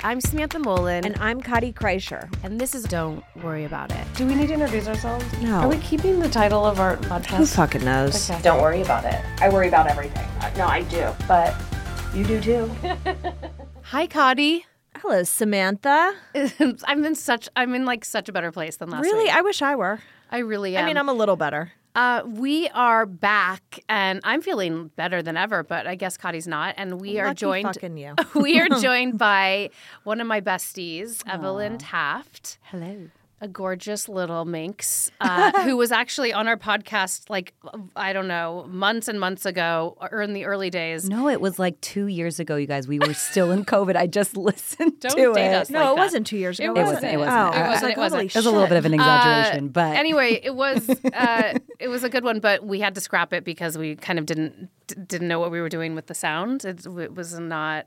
I'm Samantha Mullen. And I'm Cotty Kreischer. And this is Don't Worry About It. Do we need to introduce ourselves? No. Are we keeping the title of our podcast? Who fucking knows? Okay. Don't worry about it. I worry about everything. No, I do, but you do too. Hi, Cotty. Hello, Samantha. I'm in such a better place than last Really? week. I wish I were. I really am. I mean, I'm a little better. We are back, and I'm feeling better than ever, but I guess Cotty's not. And we are Lucky joined. fucking you. We are joined by one of my besties, Evelyn Taft. Hello. A gorgeous little minx who was actually on our podcast, I don't know, months and months ago, or in the early days. No, it was like 2 years ago, you guys. We were still in COVID. I just listened Don't to date it. us No, like it that. wasn't 2 years ago. It wasn't. Oh, It I was wasn't. like, It wasn't. holy It was a little bit of an exaggeration, but Anyway, it was a good one, but we had to scrap it because we kind of didn't know what we were doing with the sound. It was not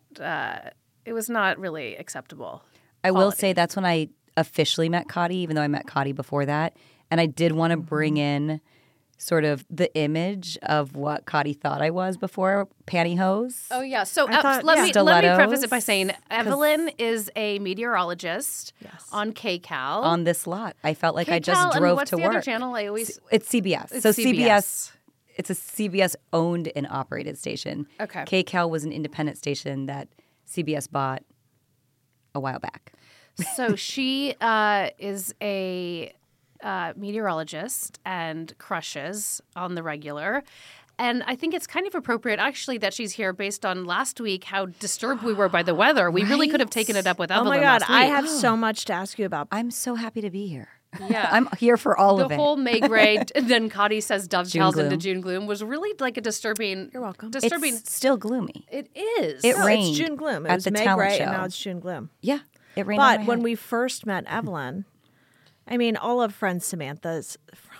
really acceptable. I will say that's when I officially met Cotty, even though I met Cotty before that. And I did want to bring in sort of the image of what Cotty thought I was before, pantyhose. Oh yeah. So I thought- let me Stilettos. preface it by saying Evelyn is a meteorologist on KCAL. On this lot. I felt like I just KCAL, drove and what's to the work. other channel? I always It's CBS. It's so CBS. It's a CBS owned and operated station. Okay. KCAL was an independent station that CBS bought a while back. So she is a meteorologist and crushes on the regular. And I think it's kind of appropriate, actually, that she's here based on last week, how disturbed we were by the weather. We really could have taken it up with Oh Evelyn my God, last week. I have so much to ask you about. I'm so happy to be here. Yeah. I'm here for all The of it. whole May grade, and then Cotty says dovetails June into gloom. June gloom was really like a disturbing. You're welcome. Disturbing. It's still gloomy. It is. It No, rained it's June Gloom. It at was the May talent Gray, show. and now it's June Gloom. Yeah, it rained on But my when head. we first met Evelyn, I mean, all of Samantha's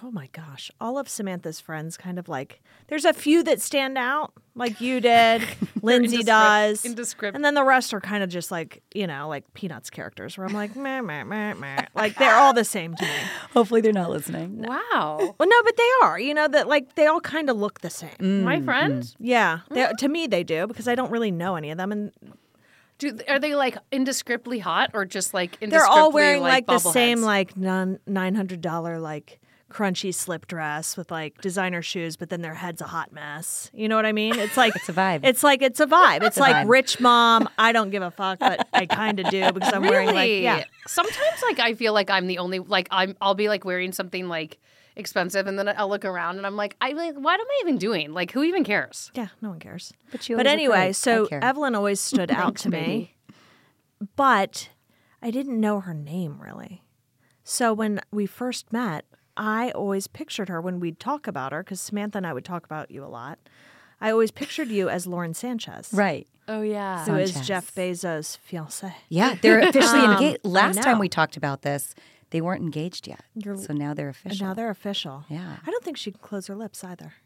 friends kind of like, there's a few that stand out, like you did, Lindsay does. Indescript. And then the rest are kind of just like, like Peanuts characters where I'm like, meh, meh, meh, meh. Like they're all the same to me. Hopefully they're not listening. Wow. Well, no, but they are, that like they all kind of look the same. My friend? Yeah. To me, they do because I don't really know any of them. And Are they like indescriptly hot or just like indescriptly they're all wearing like the bobbleheads? same like $900 like crunchy slip dress with like designer shoes, but then their head's a hot mess. You know what I mean? It's like It's a vibe. It's like it's a vibe. It's a like vibe. rich mom. I don't give a fuck, but I kind of do because I'm wearing like Sometimes like I feel like I'm the only I'll be like wearing something like expensive and then I'll look around and I'm like what am I even doing? Like who even cares? Yeah, no one cares. But you But always look anyway, great. so I care. Evelyn always stood out to me, but I didn't know her name really. So when we first met, I always pictured her when we'd talk about her, because Samantha and I would talk about you a lot. I always pictured you as Lauren Sanchez, Right. Oh yeah. who is Sanchez. Jeff Bezos' fiancée. Yeah, they're officially engaged. I Last time know. we talked about this, they weren't engaged yet. So now they're And official. now they're official. Yeah. I don't think she can close her lips either.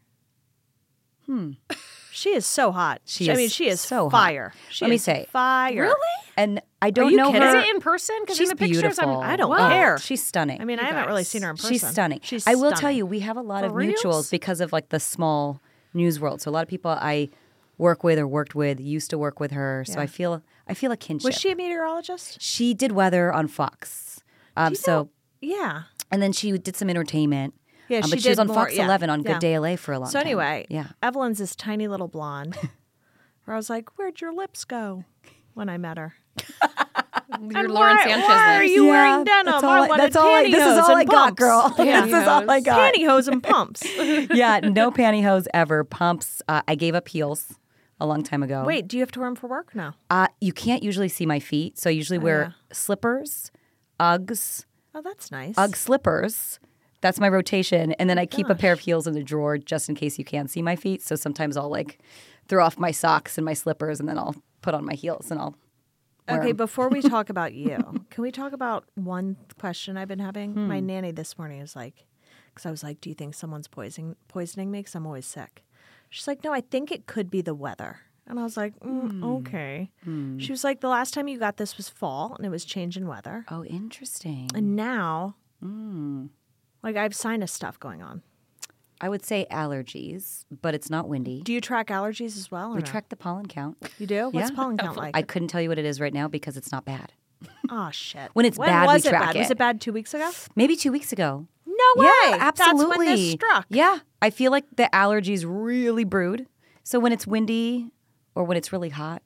She is so hot. She I mean, is she is so hot. fire. She Let me is say- fire. Really? And I don't you know kidding? her. Is it in person? Because She's in the pictures beautiful. I don't What? care. She's stunning. I mean, I haven't really seen her in person. She's stunning. She's I will tell stunning. you, we have a lot For of reals? mutuals because of like the small news world. So a lot of people I work with or worked with used to work with her. So Yeah. I feel a kinship. Was she a meteorologist? She did weather on Fox. Yeah. And then she did some entertainment. Yeah, but she she was did on more- Fox yeah, 11 on yeah. Good Day LA for a long So time. anyway, Yeah. Evelyn's this tiny little blonde. Where I was like, "Where'd your lips go?" When I met her. Your Lauren Sanchez Why are lips. you Yeah, wearing denim? that's all I I- wanted that's all I- this is pantyhose all I and got, pumps. girl. Yeah. This is all I got. Pantyhose and pumps. Yeah, no pantyhose ever. Pumps. I gave up heels a long time ago. Wait, do you have to wear them for work? No. You can't usually see my feet, so I usually wear slippers, Uggs, Oh, that's nice. Ugg slippers. That's my rotation, and then I keep a pair of heels in the drawer just in case you can't see my feet. So sometimes I'll like throw off my socks and my slippers, and then I'll put on my heels and I'll. wear Okay, 'em. before we talk about you, can we talk about one question I've been having? My nanny this morning is like, because I was like, do you think someone's poisoning me? Because I'm always sick. She's like, no, I think it could be the weather. And I was like, okay. She was like, the last time you got this was fall, and it was change in weather. Oh, interesting. And now, like, I have sinus stuff going on. I would say allergies, but it's not windy. Do you track allergies as well? Or We no? track the pollen count. You do? What's Yeah. pollen count like? I couldn't tell you what it is right now because it's not bad. Oh shit! When it's bad, we was it track bad? it. Was it bad 2 weeks ago? Maybe 2 weeks ago. No way! Yeah, absolutely. That's when this struck. Yeah, I feel like the allergies really brewed. So when it's windy or when it's really hot,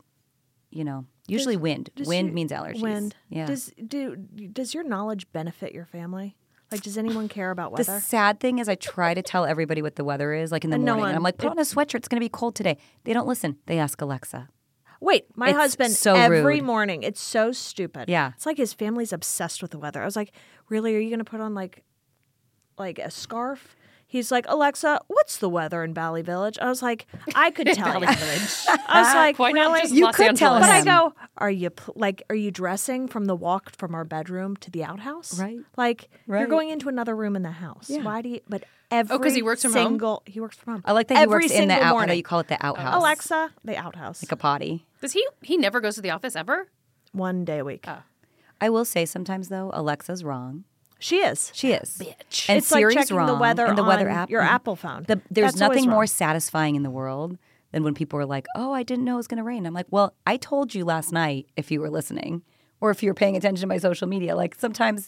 usually wind. Wind means allergies. Wind. Yeah. Does your knowledge benefit your family? Like, does anyone care about The weather? sad thing is I try to tell everybody what the weather is, like in the And no morning. one- And I'm like, put on a sweatshirt. It's going to be cold today. They don't listen. They ask Alexa. Wait, my It's husband so every rude. morning. It's so stupid. Yeah. It's like his family's obsessed with the weather. I was like, really? Are you going to put on like a scarf? He's like, Alexa, what's the weather in Valley Village? I was like, I could tell you. I was like, Why not really? just You Los could tell Angeles? But I him. go, are you dressing from the walk from our bedroom to the outhouse? Right. Like you're Right. going into another room in the house. Yeah. Why do you? But every 'cause he works from home? He works from home. I like that he Every works in the single out. I know morning. you call it the outhouse. Alexa, the outhouse. Like a potty. Does he never goes to the office ever? 1 day a week. I will say sometimes though, Alexa's wrong. She is. She is. Bitch. And It's like Siri's checking wrong. the weather and the weather on app. your Apple phone. There's That's always nothing more wrong. satisfying in the world than when people are like, "Oh, I didn't know it was going to rain." I'm like, "Well, I told you last night if you were listening, or if you were paying attention to my social media. Like sometimes,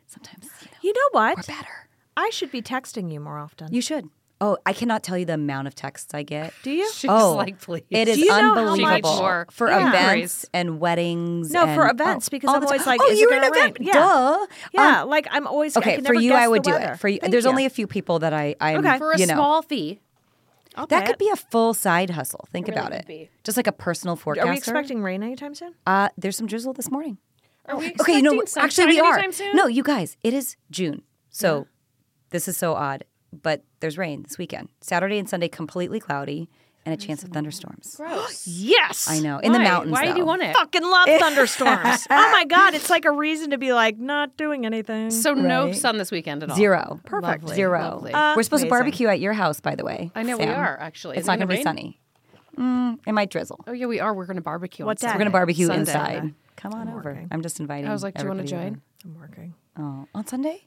You know what? we're better. I should be texting you more often. You should." Oh, I cannot tell you the amount of texts I get. Do you? She's Oh, like, please. It is Do you know how unbelievable much more? for Yeah. events and weddings. No, for and- events, because all I'm the always time. like, "Oh, is it you're an gonna rain?" event? Yeah. Duh. Yeah, like I'm always I Okay, can for never you, guess I would the do weather. it. For you, Thank there's you. only a few people that I'm. Okay. For a you know, small fee. I'll that pay could it. be a full side hustle. Think really about would it. be. Just like a personal forecaster. Are we expecting rain anytime soon? There's some drizzle this morning. Are we Okay, you know, expecting actually we sunshine are. anytime soon? No, you guys, it is June. So this is so odd, but there's rain this weekend. Saturday and Sunday completely cloudy and a chance of thunderstorms. Gross. Yes. I know. In the Why? mountains. Why do you though. want it? Fucking love thunderstorms. Oh my god, it's like a reason to be like not doing anything. So no Right. sun this weekend at all. Zero. Perfect. Lovely, Zero. lovely. We're supposed to Amazing. barbecue at your house, by the way. I know we Sam. are actually. It's Is it not going to be rain? sunny. It might drizzle. Oh yeah, we are. We're going to barbecue. What on day? Sunday. We're going to barbecue Sunday. inside. Come on I'm over. working. I'm just inviting. I was like, do you want to everybody join? I'm working. over. Oh, on Sunday?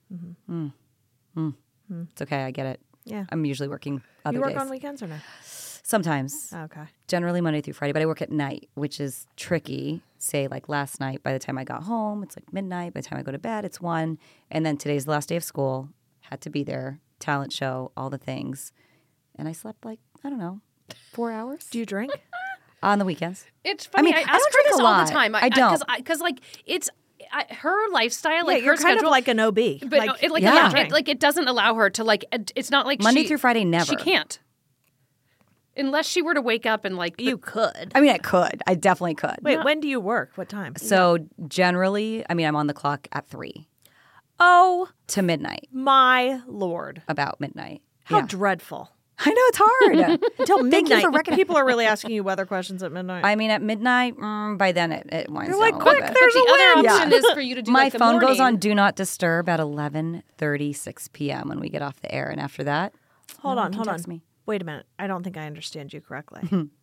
It's okay. I get it. Yeah. I'm usually working other You work days. on weekends or no? Sometimes. Oh, okay. Generally Monday through Friday, but I work at night, which is tricky. Say like last night, by the time I got home, it's like midnight. By the time I go to bed, it's 1. And then today's the last day of school. Had to be there. Talent show, all the things. And I slept like, I don't know, 4 hours Do you drink? on the weekends. It's funny. mean, I I ask don't her drink this a all lot. the time. I don't. because like it's her lifestyle. Yeah, Like you're her kind schedule, of like an OB. But Yeah. it doesn't allow her to like. It's not like Monday she- through Friday, never. She can't. Unless she were to wake up and like you could. I mean, I could. I definitely could. Wait, when do you work? What time? So generally, I mean, I'm on the clock at 3 Oh to midnight, my lord. about midnight. How Yeah. dreadful. I know it's hard. Until Thank you midnight. for recognizing. People are really asking you weather questions at midnight. I mean, at midnight, by then it winds You're down like, a little quick, bit. there's the a other wind. option Yeah. is for you to do My like the phone goes on morning. Do Not Disturb at 11:36 p.m. when we get off the air, and after that, hold no one on, can hold on. text me. Wait a minute. I don't think I understand you correctly.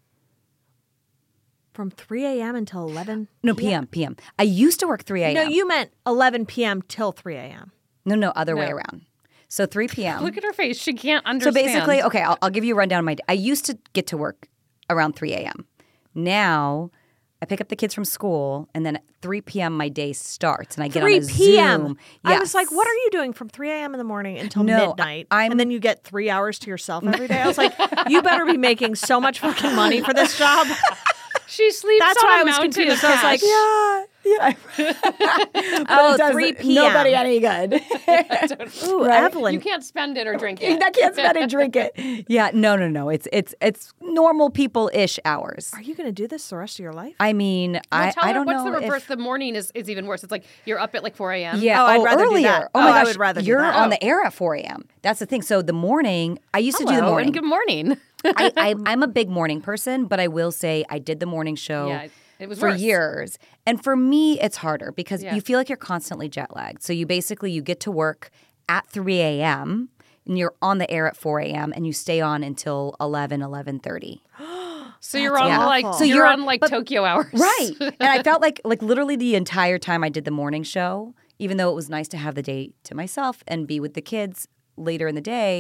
From 3 a.m. until 11? No, p.m. I used to work 3 a.m. No, you meant 11 p.m. till 3 a.m. No, other way No. around. So 3 p.m. Look at her face. She can't So understand. basically, okay, I'll give you a rundown of my day. I used to get to work around 3 a.m. Now I pick up the kids from school, and then at 3 p.m. my day starts, and I get 3 on a p.m. Zoom. I was like, Yes. what are you doing from 3 a.m. in the morning until No, midnight? I'm- and then you get 3 hours to yourself every day. I was like, you better be making so much fucking money for this job. she sleeps That's on why a I was mountain confused. of I was like, cash. Yeah. Oh, It does 3 p.m. Nobody any good. Ooh, Evelyn. You can't spend it or drink it. I can't spend and drink it. Yeah, no. It's normal people-ish hours. Are you going to do this the rest of your life? I mean, Well, I tell her don't what's know the reverse. if... The morning is even worse. It's like you're up at like 4 a.m. Yeah, Oh, I'd rather do earlier. that. Oh Oh, my I gosh, would rather do you're that. on Oh. the air at 4 a.m. That's the thing. So the morning, I used to do the Hello, morning. and good morning. I'm a big morning person, but I will say I did the morning show Yeah, it was for worse. years. And for me, it's harder because Yeah. you feel like you're constantly jet lagged. So you get to work at 3 a.m. and you're on the air at 4 a.m. and you stay on until 11:30. So you're on awful. like So you're on like but- Tokyo hours, Right. And I felt like literally the entire time I did the morning show, even though it was nice to have the day to myself and be with the kids later in the day,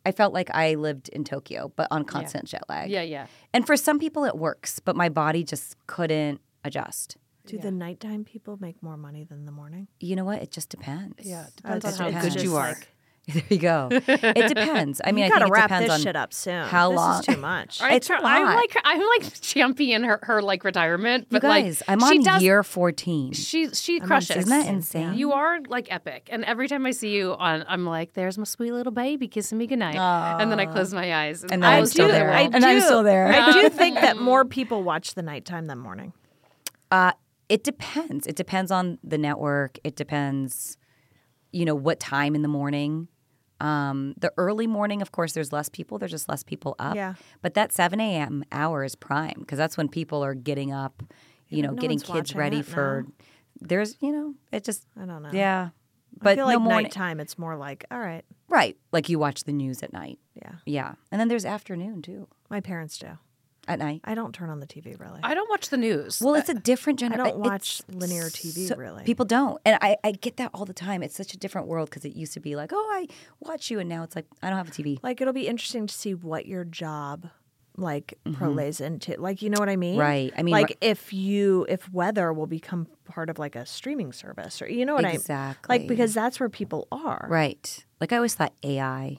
I felt like I lived in Tokyo, but on constant jet lag. Yeah. And for some people it works, but my body just couldn't adjust. Do the nighttime people make more money than the morning? You know what? It just depends. Yeah, it Oh, depends on it's how just good you are. like- There you go. It depends. I mean, You I gotta think it wrap depends this on shit up soon. how long. This is too much. It's a I'm lot. like champion her like retirement, You but like guys, I'm she on does, year 14. She on crushes. Isn't that insane? You are like epic, and every time I see you on, I'm like, "There's my sweet little baby kissing me goodnight," and then I close my eyes, And then I'm still there. And I'm still there. I do think that more people watch the nighttime than morning. It depends. It depends on the network. It depends, what time in the morning. The early morning, of course, there's less people. There's just less people up. Yeah. But that 7 a.m. hour is prime because that's when people are getting up, but no getting one's kids watching ready it for. now. There's, it just. I don't know. Yeah. I But feel no like morning. nighttime, it's more like, all right, Right. Like you watch the news at night. yeah. Yeah. And then there's afternoon too My parents do. at night. I don't turn on the TV really. I don't watch the news. Well, it's a different I generation. don't watch linear TV really. People don't. And I get that all the time. It's such a different world because it used to be like, oh, I watch you. And now it's like, I don't have a TV. Like it'll be interesting to see what your job prolays into. Like, you know what I mean? Right. I mean, like if weather will become part of like a streaming service or you know what I mean? Exactly. Like because that's where people are. Right. Like I always thought AI,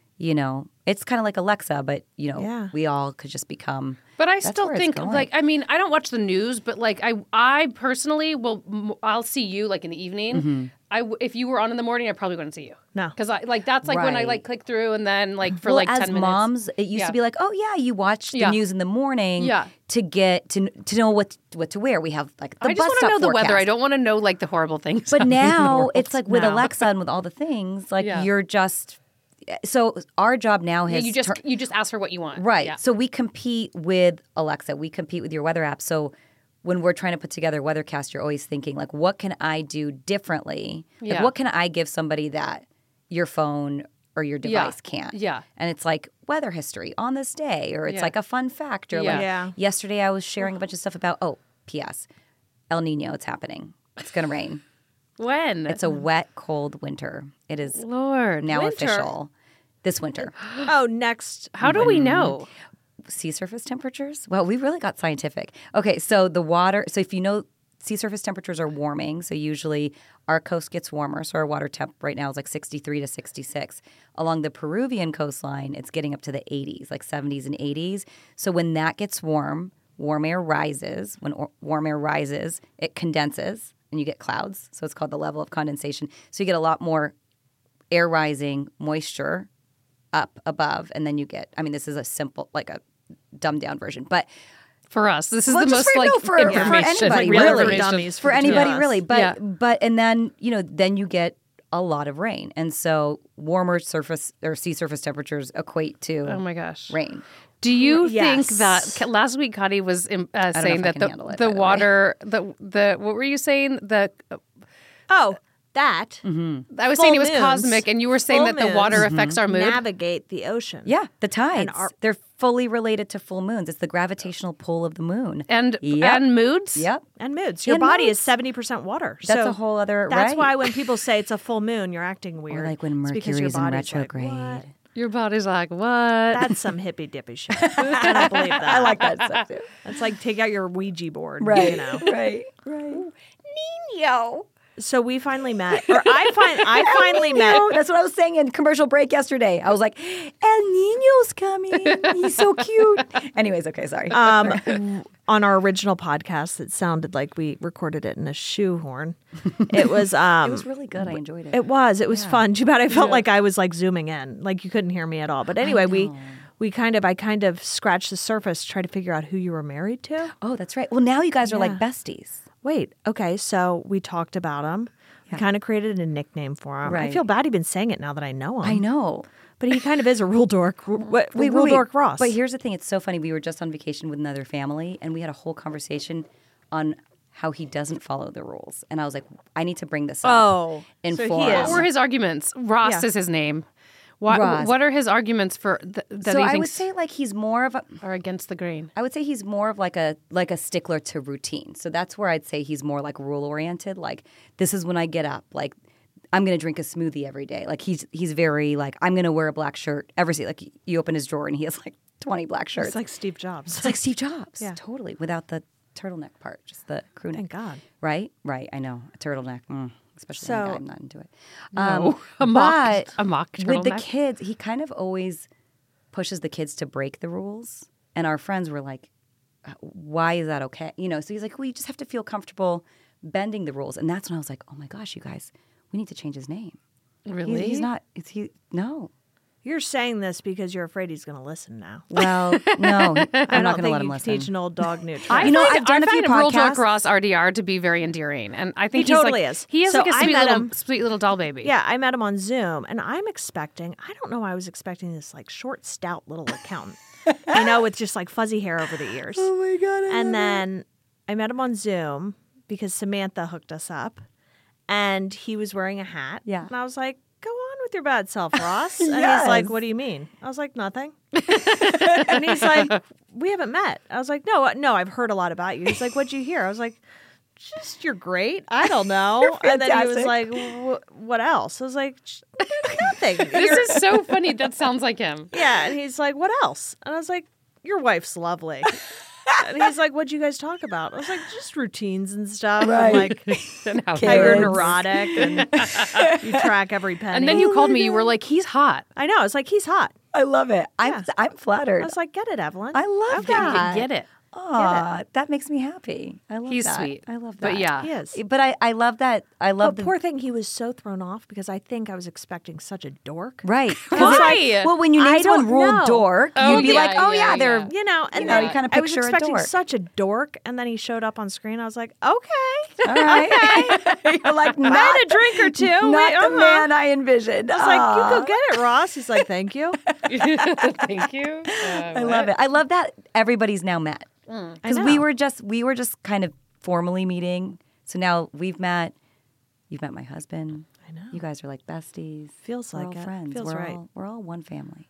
it's kind of like Alexa, but, Yeah. we all could just become. But I That's still where it's think, going. like, I mean, I don't watch the news, but like, I personally I'll see you like in the evening. If you were on in the morning, I probably wouldn't see you. No. because that's like when I Right. like click through and then like for Well, like as 10 minutes. moms, it used Yeah. to be like, oh, yeah, you watch the Yeah. news in the morning Yeah. to get to know what to wear. We have like the I just bus want to stop know the weather. forecast. I don't want to know like the horrible things. But happening in the now world. it's like with No. Alexa and with all the things, like Yeah. you're just. So our job now Yeah, has you just ask for what you want. right. Yeah. So we compete with Alexa. We compete with your weather app. So when we're trying to put together Weathercast, you're always thinking like, what can I do differently? Like, Yeah. what can I give somebody that your phone or your Yeah. device can't? Yeah. And it's like weather history on this day, or it's Yeah. like a fun fact, or Yeah. like Yeah. yesterday I was sharing a bunch of stuff about P.S. El Nino. It's happening. It's gonna rain. When? It's a wet, cold winter. It is Lord. now winter. official. This winter. Oh, next. How do we know? Sea surface temperatures? Well, we really got scientific. Okay, so the water, so if you know sea surface temperatures are warming, so usually our coast gets warmer, so our water temp right now is like 63 to 66. Along the Peruvian coastline, it's getting up to the 80s, like 70s and 80s. So when that gets warm air rises. When warm air rises, it condenses and you get clouds. So it's called the level of condensation. So you get a lot more air rising moisture up above, and then you get, this is a simple, like a dumbed down version, but For us, this is Well, the just most for- like no, for information, anybody, real really. information. Dummies for the two of anybody us. really, Yeah. but and then then you get a lot of rain, and so warmer surface or sea surface temperatures equate to Oh my gosh. rain. Do you Yes. think that last week Kadi was saying if I that can handle it, the by the way. water, the what were you saying? Oh, that. I was Full saying it was moons. cosmic, and you were saying Full that the water moons affects our mood. Navigate the ocean. Yeah, the tides. our- They're fully related to full moons. It's the gravitational pull of the moon. and Yep. moods. Yep. And moods. Your And body moods. is 70% water. That's so a whole other. That's right. why when people say it's a full moon, you're acting weird. Or like when It's because Mercury's your in body's like, retrograde. "What?" Your body's like, what? That's some hippy dippy shit. I don't believe that. I like that stuff too. It's like take out your Ouija board. Right. You know. Right. Right. Nino. So we finally met, or I finally met. No, that's what I was saying in commercial break yesterday. I was like, El Nino's coming. He's so cute. Anyways, okay, sorry. On our original podcast, it sounded like we recorded it in a shoehorn. It was. it was really good. I enjoyed it. It was. It was fun. Too bad I felt like I was like zooming in, like you couldn't hear me at all. But anyway, I kind of scratched the surface, tried to figure out who you were married to. Oh, that's right. Well, now you guys are like Yeah. besties. Wait, okay, so we talked about him. We kind of created a nickname for him. I Right. feel bad even saying it now that I know him. I know. But he kind of is a rule dork. Rule dork Ross. But here's the thing. It's so funny. We were just on vacation with another family, and we had a whole conversation on how he doesn't follow the rules. And I was like, I need to bring this up. Oh, in so he forum. is. What were his arguments? Ross Yeah. is his name. What, Ross. what are his arguments for that So he I would thinks say like he's more of a. are against the grain? I would say he's more of like a stickler to routine. So that's where I'd say he's more like rule oriented. Like this is when I get up. Like I'm going to drink a smoothie every day. Like he's very like, I'm going to wear a black shirt every day. Like you open his drawer and he has like 20 black shirts. It's like Steve Jobs. It's like Steve Jobs. Yeah. Totally. Without the turtleneck part, just the crew neck. Thank God. Right? Right. I know. A turtleneck. Especially So- on a guy, I'm not into it. A mock with the turtleneck. kids, he kind of always pushes the kids to break the rules. And our friends were like, why is that okay? You know, so he's like, well, you just have to feel comfortable bending the rules. And that's when I was like, oh my gosh, you guys, we need to change his name. Really? He's not, no. You're saying this because you're afraid he's going to listen now. Well, no, I I'm not going don't to think let him you listen. teach an old dog new tricks. You know, I've done I a few find World podcasts. Talk Ross RDR to be very endearing, and I think He he's totally like, is. He is So like a I met him- sweet little doll baby. Yeah, I met him on Zoom, and I'm expecting, I don't know why I was expecting this like short, stout little accountant, you know, with just like fuzzy hair over the ears. Oh my God. And then I met him on Zoom because Samantha hooked us up, and he was wearing a hat. Yeah. And I was like, go on with your bad self, Ross. And Yes. he's like, what do you mean? I was like, nothing. And he's like, we haven't met. I was like, no, I've heard a lot about you. He's like, what'd you hear? I was like, just you're great. I don't know. And then he was fantastic. like, what else? I was like, nothing. This is so funny. That sounds like him. Yeah. And he's like, what else? And I was like, your wife's lovely. And he's like, what'd you guys talk about? I was like, just routines and stuff. Right. Like And how how you're Kids. neurotic and you track every penny. And then you called me. You were like, he's hot. I know. It's like, he's hot. I love it. Yeah. I'm flattered. I was like, get it, Evelyn. I love that. Get it. Aw, that makes me happy. I love He's that. sweet. I love that. But yeah. He is. But I love that. I love But the poor thing, he was so thrown off because I think I was expecting such a dork. right. 'Cause Why? it's like, well, when you I name someone don't Rule know. Dork, Oh, you'd be yeah, like, oh yeah, yeah, they're yeah. You know, and You know, then you kinda I was picture a expecting dork. such a dork, and then he showed up on screen. I was like, okay, all right. You're like, I had a drink or two. not the man I envisioned. I was like, you go get it, Ross. He's like, thank you. Thank you. I love it. I love that everybody's now met because I we know. were just kind of formally meeting. So now we've met. You've met my husband. I know. You guys are like besties. Feels We're like all it. friends. Feels we're right. all we're all one family.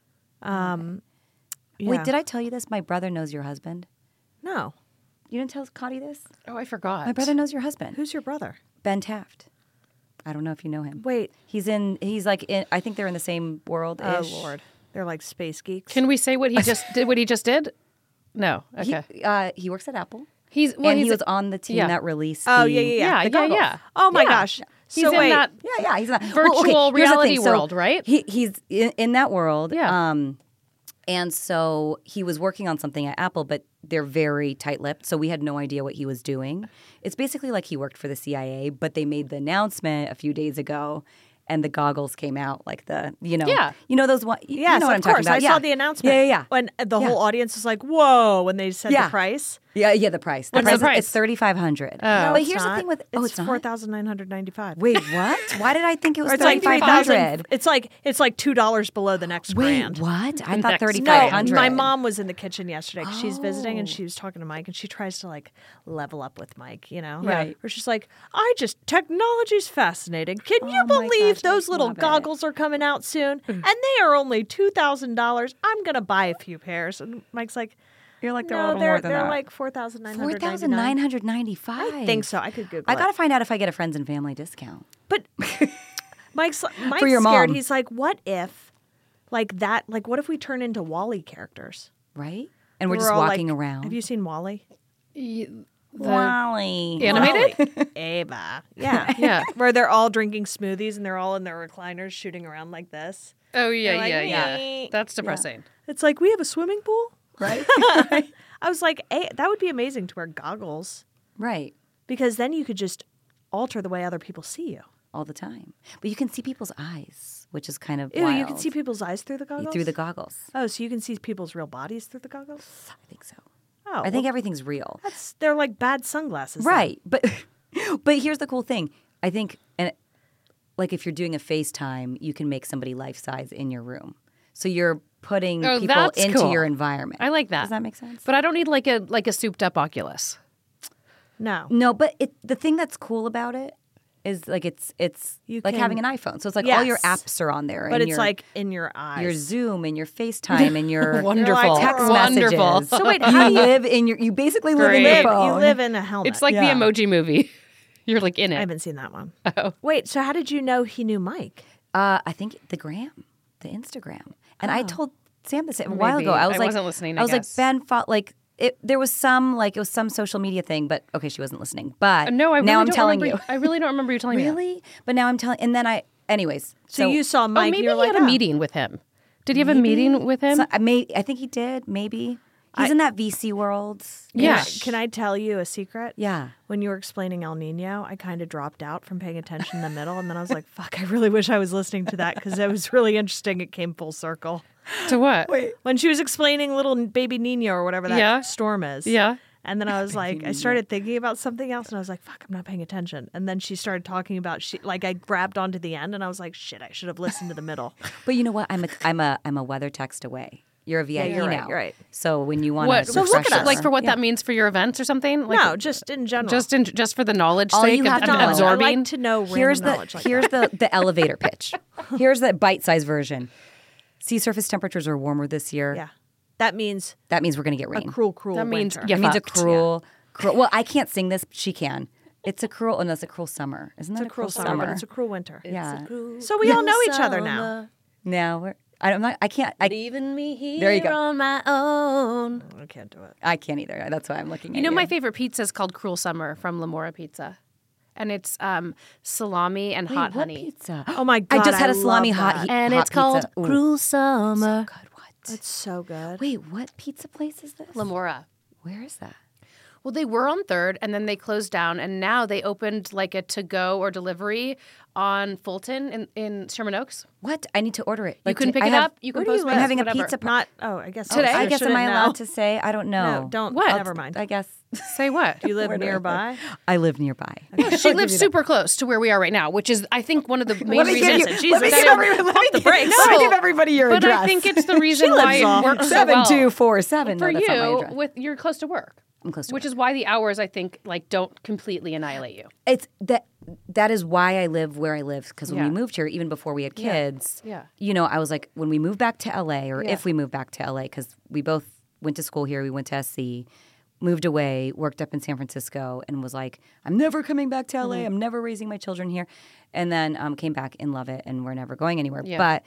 Yeah. Wait, did I tell you this? My brother knows your husband. No. You didn't tell Cotty this? Oh, I forgot. My brother knows your husband. Who's your brother? Ben Taft. I don't know if you know him. Wait. He's like in, I think they're in the same world. Oh Lord, they're like space geeks. Can we say what he just did? What he just did? No. Okay. He works at Apple. He's He was on the team yeah. that released Oh, the, yeah, yeah, yeah. Yeah, The yeah, goggles. yeah. Oh my Yeah. gosh. He's So in wait. that Yeah, he's not virtual here's the reality thing. So world, right? He's in that world. Yeah. And so he was working on something at Apple, but they're very tight-lipped, so we had no idea what he was doing. It's basically like he worked for the CIA, but they made the announcement a few days ago, and the goggles came out, like the, Yeah. you know those one. You Yes, know what I'm of course. talking about. I yeah. saw the announcement. Yeah. When the Yeah. whole audience was like, "Whoa!" when they said Yeah. the price. Yeah, the price. What's the price? It's $3,500. No, but it's here's not. the thing with it's it's not? $4,995. Wait, what? Why did I think it was Or it's like $3,500? It's like $2 below the next Wait, grand. what? I thought Next No, $3,500. my mom was in the kitchen yesterday 'cause she's visiting and Oh. she was talking to Mike and she tries to like level up with Mike, you know? Right. Where she's like, technology's fascinating. Can you Oh my believe gosh, I those little love it. goggles are coming out soon? And they are only $2,000. I'm going to buy a few pairs. And Mike's like, You're like, they're a no, little they're, more than they're that. like $4,999. $4,995. I think so. I could Google I it. gotta find out if I get a friends and family discount. But Mike's your scared. mom. He's like, what if, like that, like what if we turn into Wall-E characters? Right? And we're We're just all walking like- around. Have you seen Wall-E? Wally. Animated? Ava. Yeah. Yeah. Where they're all drinking smoothies and they're all in their recliners shooting around like this. Oh yeah, They're like, yeah. "Meh." That's depressing. It's like, we have a swimming pool? Right? I was like, hey, that would be amazing to wear goggles Right. because then you could just alter the way other people see you. All the time. But you can see people's eyes, which is kind of Ew, wild. you can see people's eyes through the goggles? through the goggles. Oh, so you can see people's real bodies through the goggles? I think so. Oh, I think well, everything's real. they're like bad sunglasses. then. Right. But here's the cool thing. I think and like if you're doing a FaceTime, you can make somebody life size in your room. So you're putting Oh, people that's into cool. your environment. I like that. Does that make sense? But I don't need like a souped up Oculus. No. No, but the thing that's cool about it is like it's You like can- having an iPhone. So it's like all your Yes. apps are on there. But and it's your, like in your eyes. your Zoom and your FaceTime and your Wonderful. text Wonderful. messages. So wait, you how do you live in your you basically live in Great. your phone. You live in a helmet. It's like Yeah. the emoji movie. You're like in I it. haven't seen that one. Oh. Wait, so how did you know he knew Mike? I think the Instagram. And I told Sam this a while Maybe. ago. I was I like, wasn't listening, I I was like, guess. Ben fought there was some it was some social media thing, but okay, she wasn't listening. But No, I really now I'm don't telling remember, you. I really don't remember you telling me that. Really? But now I'm telling. And then anyways. So you saw Mike. Oh, and maybe you're he like, had a oh. meeting with him. Did he have a meeting with him? So I think he did. Maybe he's in that VC world. Yeah. Can I tell you a secret? Yeah. When you were explaining El Nino, I kind of dropped out from paying attention in the middle, and then I was like, "Fuck! I really wish I was listening to that because it was really interesting. It came full circle." To what? When she was explaining little baby Nino or whatever that Yeah. storm is. Yeah. And then I was like, I started thinking about something else, and I was like, "Fuck! I'm not paying attention." And then she started talking about I grabbed onto the end, and I was like, "Shit! I should have listened to the middle." But you know what? I'm a weather text away. You're a VIP you're right, now. you're right. So when you want What? to So look at us. Like for what that means for your events or something? Like, No, just in general. just for the knowledge All sake you of have to know. I absorbing. like to know here's random knowledge like here's that. the elevator pitch. Here's the bite-sized version. Sea surface temperatures are warmer this year. Yeah, that means That means we're going to get a rain. cruel That means winter. you It means a fucked. cruel. Well, I can't sing this. She can. It's a cruel. Oh, no, it's a cruel summer. Isn't that It's a cruel summer, but it's a cruel winter. yeah. So we all know each other now. Now we're. I'm not. I can't. Leaving me here There you go. on my own. I can't do it. I can't either. That's why I'm looking at You you. know, my favorite pizza is called Cruel Summer from Lamora Pizza. And it's salami and hot What honey. pizza? Oh my God, I just had a salami love hot. that. And hot it's called pizza. Ooh. Cruel Summer. Good. What? It's so good. Wait, what pizza place is this? Lamora. Where is that? Well, they were on 3rd, and then they closed down, and now they opened like a to-go or delivery on Fulton in Sherman Oaks. What? I need to order it. You can pick I it have- up. You can Where do you post live? I'm having a whatever. pizza. Not. Oh, I guess Today? I guess am I shouldn't allowed know. to say? I don't know. No, don't. What? Never mind. I guess. Say what? Do you live nearby? I live nearby. She lives super close to where we are right now, which is, I think, one of the main reasons. let me give the brakes. Let me give everybody your But address. I think it's the reason why lives off. it works so well 7247. for No, that's not my you. address. You're close to work. I'm close to Which work. is why the hours, I think, like don't completely annihilate you. It's that is why I live where I live, because when Yeah. we moved here, even before we had kids, Yeah. you know, I was like, when we move back to LA, or Yeah. if we move back to LA, because we both went to school here, we went to SC, moved away, worked up in San Francisco, and was like, I'm never coming back to LA. Mm-hmm. I'm never raising my children here, and then came back and love it, and we're never going anywhere. Yeah.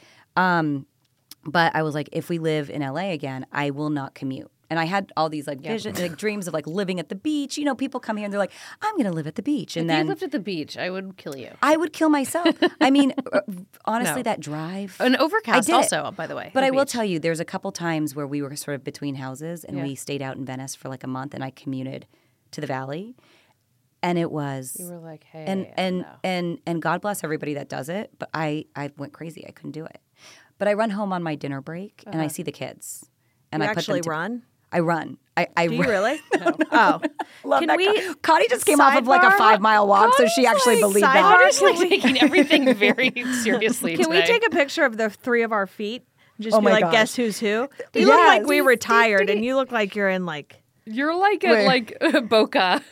But I was like, if we live in LA again, I will not commute. And I had all these like visions, like dreams of like living at the beach. You know, people come here and they're like, I'm going to live at the beach. And If you then lived at the beach, I would kill you. I would kill myself. I mean, honestly, No. that drive. An overcast I did. also, by the way. But the I will beach. tell you, there's a couple times where we were sort of between houses and Yeah. we stayed out in Venice for like a month and I commuted to the valley. And it was You were like, hey. and God bless everybody that does it, but I went crazy. I couldn't do it. But I run home on my dinner break and I see the kids. And You I put them actually to, run? I run. I Do you run. really? Oh, Love Can that. we Connie just came off of like a sidebar? 5-mile walk, so she actually believed sidebar? that. I'm just like taking everything very seriously Can we today. take a picture of the three of our feet? Just Oh be my like, God. guess who's who? You look like we Yes. retired, and you look like you're in like. You're like Where? at like Boca.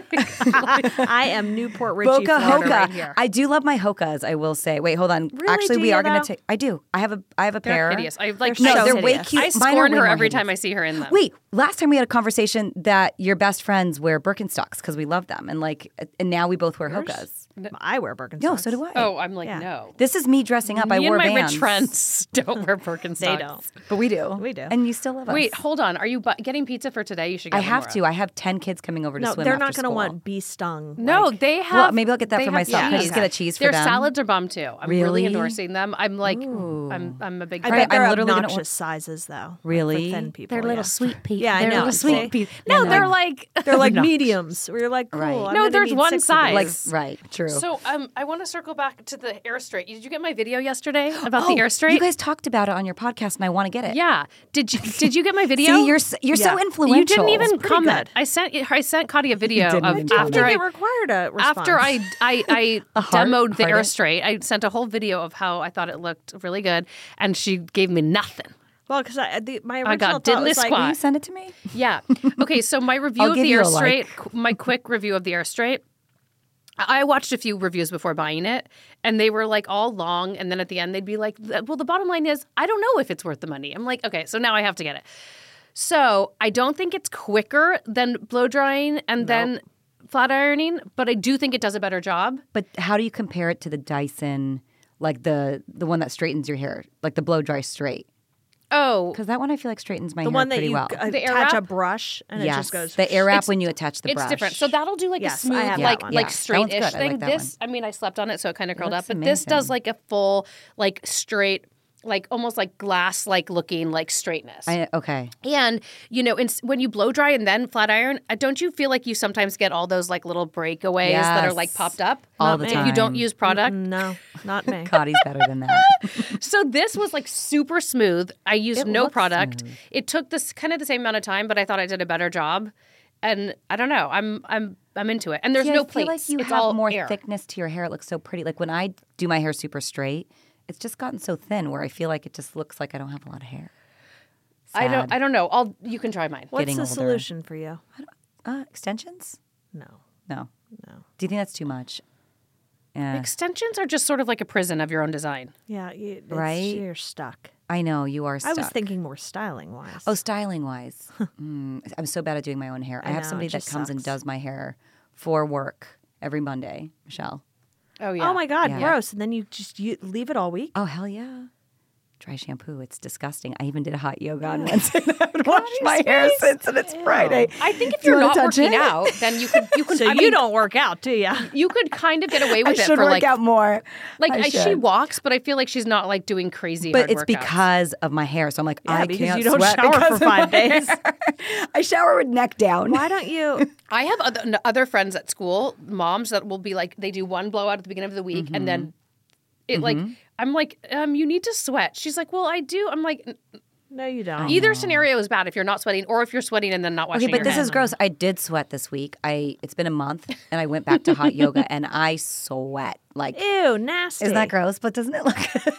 I am Newport Richie, Boca Florida, Hoka. right here. I do love my Hokas, I will say. Wait, hold on. Really? Actually, Do we you, are going though? to take. I do. I have a They're pair. hideous. I like. They're No, so they're way hideous. cute. I Mine are scorn way her more every hideous. time I see her in them. Wait, last time we had a conversation that your best friends wear Birkenstocks because we love them, and now we both wear Hokas. I wear Birkenstocks. No, so do I. Oh, I'm like, Yeah. no. This is me dressing up. I Me wore and my Vans. rich friends don't wear Birkenstocks. They don't. but we do. We do. and you still love us. Wait, hold on. Are you getting pizza for today? You should get I one have more. to. I have 10 kids coming over to No, swim. they're after not going to school. want bee stung. No, like- they have. Well, maybe I'll get that they for have myself. Can I just cheese. get a cheese for Their them? salads are bomb too. I'm really Really? endorsing them. I'm like, I'm a big I fan. bet they're I'm literally gonna obnoxious sizes though. like, Really? for thin people. They're little yeah. sweet peas. Yeah, I They're know. little See? sweet peas. No, they're like They're like No. mediums. We're like, cool. Right. I'm No, gonna there's need one 6 of size. these. Like, right, true. So I want to circle back to the Air Straight. Did you get my video yesterday about the Air You Straight? guys talked about it on your podcast, and I want to get it. Yeah. Did you get my video? See, you're so Yeah. influential. You didn't even pretty comment. good. I sent Cody a video didn't of even comment. after I I think it required a response. after I heart- demoed the Air heart- Straight. I sent a whole video of how I thought it looked really good, and she gave me nothing. well, because my original got thought was diddly like, squat. Will you send it to me? Yeah. Okay, so my review I'll of give the you Air a like. Straight, my quick review of the Air Straight. I watched a few reviews before buying it, and they were like all long, and then at the end they'd be like, well, the bottom line is, I don't know if it's worth the money. I'm like, okay, so now I have to get it. So I don't think it's quicker than blow drying, and then flat ironing, but I do think it does a better job. But how do you compare it to the Dyson, like the one that straightens your hair, like the blow dry straight? Oh, Because that one I feel like straightens my The hair one that pretty you well. The air attach a wrap? brush and it Yes, just goes. the air wrap It's- when you attach the brush. it's different. So that'll do like Yes, a I smooth, have like that one. like Yeah, that straight-ish one's good. I thing. like that This, I mean, I slept on it, so it kind of curled looks up. But this does amazing. like a full, like straight, like almost like glass, like looking like straightness. Okay. And when you blow dry and then flat iron, don't you feel like you sometimes get all those like little breakaways that are like Yes. popped up All the if time. you don't use product? No, not me. Cottie's better than that. So this was like super smooth. I used It no looks product. smooth. It took this kind of the same amount of time, but I thought I did a better job. And I don't know. I'm into it. And there's See, no I feel plates. like you it's have all more air. thickness to your hair. It looks so pretty. Like when I do my hair super straight, it's just gotten so thin where I feel like it just looks like I don't have a lot of hair. I Sad. don't know. You can try mine. What's Getting the older. solution for you? Extensions? No, No. no. Do you think that's too much? Yeah. Extensions are just sort of like a prison of your own design. Yeah, Right? You're stuck. I know you are I stuck. was thinking more styling wise. Oh, styling wise. I'm so bad at doing my own hair. I have know, somebody it that just comes and sucks. does my hair for work every Monday, Michelle. Oh yeah. Oh my God, Yeah. gross! And then you leave it all week. Oh, hell yeah. Dry shampoo. It's disgusting. I even did a hot yoga on Wednesday. I haven't washed my hair since, and it's Friday. I think if Do you you're wanna not touch working it? out, then you could. So I you mean, don't work out, do you? You could kind of get away I with it should for work like out more. I she should. walks, but I feel like she's not like doing crazy. But hard it's workouts. because of my hair. So I'm like, Yeah, I because can't you don't sweat shower because for of 5 my days. hair. I shower with neck down. Why don't you? I have other friends at school, moms that will be like, they do one blowout at the beginning of the week, and then it like I'm like, you need to sweat. She's like, well, I do. I'm like, No, you don't. either scenario is bad if you're not sweating, or if you're sweating and then not washing Okay, but your this hands. is gross. I did sweat this week. It's been a month, and I went back to hot yoga, and I sweat. Like, Ew, nasty. isn't that gross? But doesn't it look good?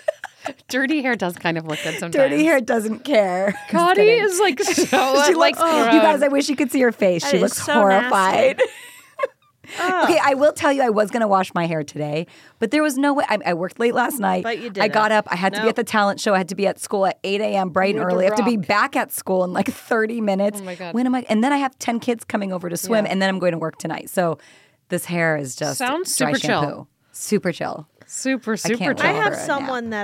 Dirty hair does kind of look good sometimes. Dirty hair doesn't care. Just Cotty kidding. is like so She like looks, you guys, I wish you could see her face. That She is looks so horrified. Okay, I will tell you, I was going to wash my hair today, but there was no way. I worked late last night. But you I didn't. got up. I had to be Nope. at the talent show. I had to be at school at 8 a.m. bright and With the early. I have to be rock. back at school in like 30 minutes. Oh my God. When am I? And then I have 10 kids coming over to swim, Yeah. and then I'm going to work tonight. So this hair is just Sounds dry super chill. shampoo. Super chill. super can't chill. wait. I over have a nap. someone that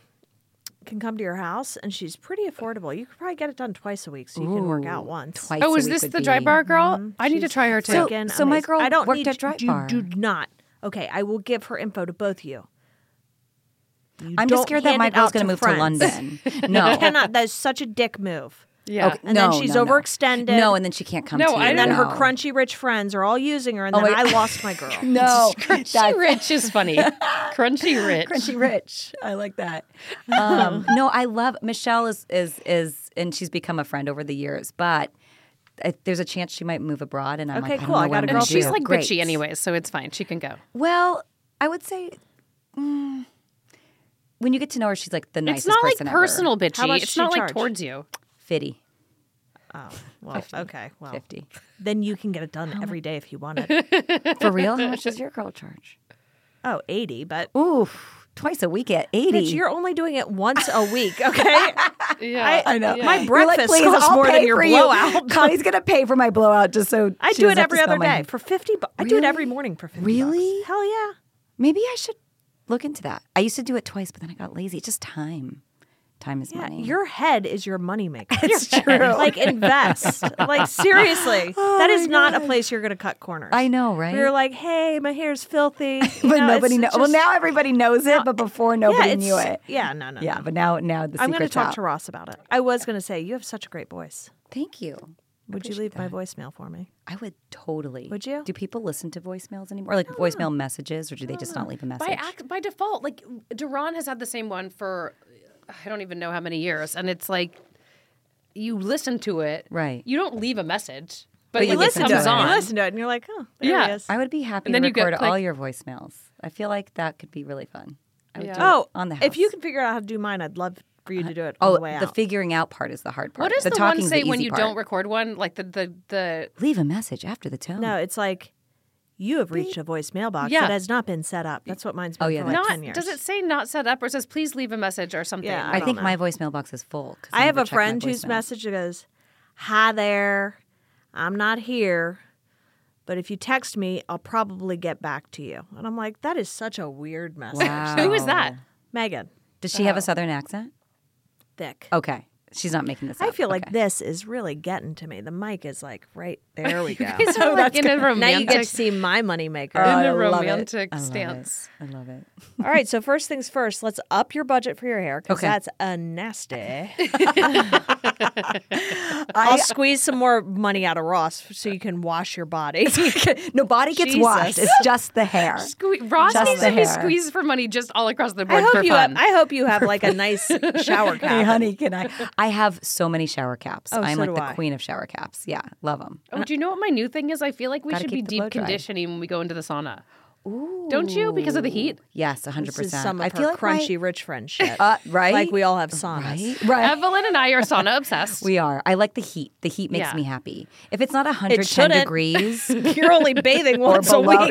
can come to your house, and she's pretty affordable. You could probably get it done twice a week, so you can work out once. Twice Oh, a is week this would the be- dry bar girl? I need to try her too. Freaking So my amazing. girl I don't worked need at Dry do, Bar. Do not. Okay, I will give her info to both of you. You I'm don't just scared that hand my it girl's out going to move friends. to London. No. You cannot. That is such a dick move. yeah. Okay, And then she's no. overextended. No, and then she can't come No, to you. I And then her No. crunchy rich friends are all using her, and Oh then my- I lost my girl. No, Crunchy rich is funny. Crunchy rich. Crunchy rich. I like that. No, I love Michelle is and she's become a friend over the years, but there's a chance she might move abroad, and I'm Okay, like, cool. I I don't know got what a I'm girl gonna too. do. She's like Great. bitchy anyways, so it's fine. She can go. Well, I would say when you get to know her, she's like the nicest It's not like person ever. personal bitchy. How much It's she not like charge? towards you. 50. Oh, well, okay. Well, 50. then you can get it done every day if you want it. For real? How much does your girl charge? Oh, 80, but Ooh, twice a week at 80. bitch, you're only doing it once a week, okay? Yeah, I know. My You're breakfast "Please, costs I'll more pay than your for you." blowout. Connie's gonna pay for my blowout just so I she do doesn't it have every to other smell my day hair. for 50 bucks. I do it Really? every morning for 50 Really? bucks. Hell yeah. Maybe I should look into that. I used to do it twice, but then I got lazy. It's just time. Time is Yeah, money. your head is your moneymaker. It's true. Like invest. Like seriously, that is not a place you're going to cut corners. I know, right? You're like, hey, my hair's filthy, but nobody knows. Well, now everybody knows it, but before nobody knew it. Yeah, no. Yeah, but now the I'm going to secret's talk out. to Ross about it. I was going to say you have such a great voice. Thank you. Would you leave my voicemail for me? I would totally. Would you? Do people listen to voicemails anymore? Like voicemail messages, or do they just not leave a message? by default, like Duran has had the same one for I don't even know how many years, and it's like you listen to it, Right. You don't leave a message, but you like, listen it to comes it. on. You listen to it, and you're like, oh, there Yeah. he is. I would be happy And to then you get, record all like- your voicemails. I feel like that could be really fun. I would Yeah. do it Oh, on the house. if you can figure out how to do mine, I'd love for you to do it on Oh, the way out. the figuring out part is the hard part. What does the one talking's say the when easy you part. don't record one? Like the Leave a message after the tone. No, it's like you have reached a voicemail box Yeah. that has not been set up. That's what mine's been Oh, yeah, for like that's- 10 years. does it say not set up or it says please leave a message or something? Yeah, I don't think know. my voicemail box is full. 'cause I have never a check my friend whose voicemail. message goes, "Hi there, I'm not here, but if you text me, I'll probably get back to you. And I'm like, that is such a weird message. Wow. Who is that? Megan, Does she have a Southern accent? thick. Okay. She's not making this up. I feel like Okay. this is really getting to me. The mic is like right there. We go. Guys are like in a Now you get to romantic, see my moneymaker. in I a love it. romantic I love stance. I love it. All right, so first things first, let's up your budget for your hair because Okay. that's a nasty. I'll squeeze some more money out of Ross so you can wash your body. No body gets Jesus. washed. It's just the hair. Ross Just needs the to be hair. squeezed for money just all across the I board for hope, fun. I hope you have like a nice shower cap. Hey, honey, can I? I have so many shower caps. Oh, I'm so like do the I. queen of shower caps. Yeah, love them. Oh, do you know what my new thing is? I feel like we Gotta should be keep the deep blow dry. conditioning when we go into the sauna. Don't you? Because of the heat? Yes, 100%. This is some of I her feel like crunchy rich friend shit. right? Like we all have saunas. Right. Evelyn and I are sauna obsessed. We are. I like the heat. The heat makes Yeah. me happy. If it's not 110 shouldn't. degrees You're only bathing or once a below, week.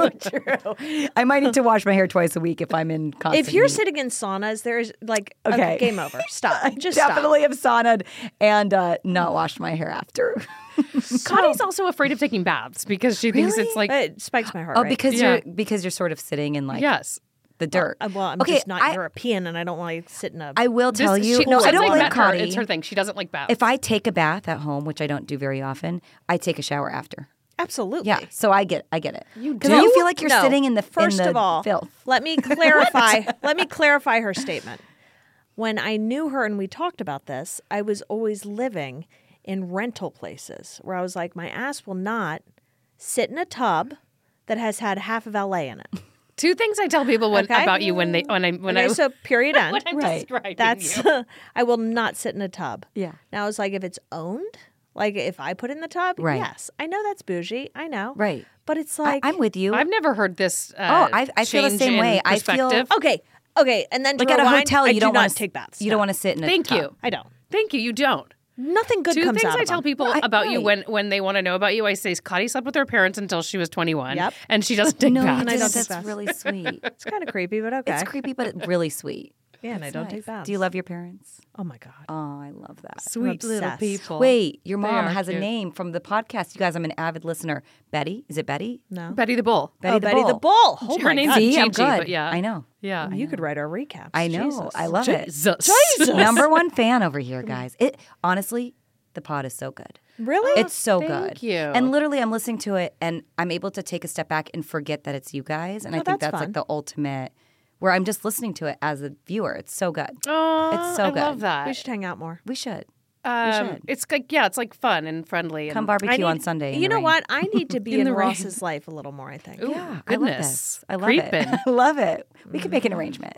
true. I might need to wash my hair twice a week if I'm in constant If you're heat. sitting in saunas, there's like Okay. game over. Stop. Just Definitely have saunaed and not washed my hair after. Connie's also afraid of taking baths because she thinks it's like, stop. It spikes my heart Oh, rate. because Yeah. you're sort of sitting in like yes. the dirt. Well, I'm okay, just not I, European, and I don't want to sit in a. I will tell you. No, I it's don't like like her. Connie. It's her thing. She doesn't like baths. If I take a bath at home, which I don't do very often, I take a shower after. Absolutely. Yeah, so I get it. You Because do? you feel like you're No. sitting in the First in the of all, filth. let me clarify. Let me clarify her statement. When I knew her and we talked about this, I was always living in rental places where I was like, my ass will not sit in a tub that has had half of LA in it. Two things I tell people Okay. about you when Okay, so period end. when I'm Right. describing That's you. I will not sit in a tub. Yeah. Now it's like if it's owned, like if I put in the tub, Right. yes, I know that's bougie. I know, Right. But it's like I'm with you. I've never heard this. I feel the change same in way. I feel- perspective. okay, and then to like at a rewind, hotel, I you do don't not want to take baths. You don't want to sit in a Thank tub. you. I don't. Thank you. You don't. Nothing good Two comes things out I of tell them. people Well, about you right. when they want to know about you. I say Connie slept with her parents until she was 21. Yep. And she doesn't take No, baths. And I don't take that's baths. really sweet. It's kind of creepy, but okay. It's creepy, but it's really sweet. Yeah, and I don't Nice. take baths. Do you love your parents? Oh my god. Oh, I love that. Sweet little obsessed. people. Wait, your They mom are has a cute. name from the podcast. You guys, I'm an avid listener. Betty? Is it Betty? No. Betty the Bull. Betty the Bull. Oh Her my name's god. Gigi, I'm good. but yeah. I know. Yeah. You could write our recaps. I know. Jesus. I love it. Jesus. Number one fan over here, guys. It honestly, the pod is so good. Really? It's so thank good. you. And literally, I'm listening to it, and I'm able to take a step back and forget that it's you guys. And I think that's that's fun. like the ultimate, where I'm just listening to it as a viewer. It's so good. Oh, It's so I good. love that. we should hang out more. We should should. It's like it's like fun and friendly. come and, barbecue on Sunday. in You the know rain. what? I need to be In in the rain. Ross's life a little more, I think. Ooh, Yeah, goodness. I love this. I love Creeping. it. I love it. We could make an arrangement.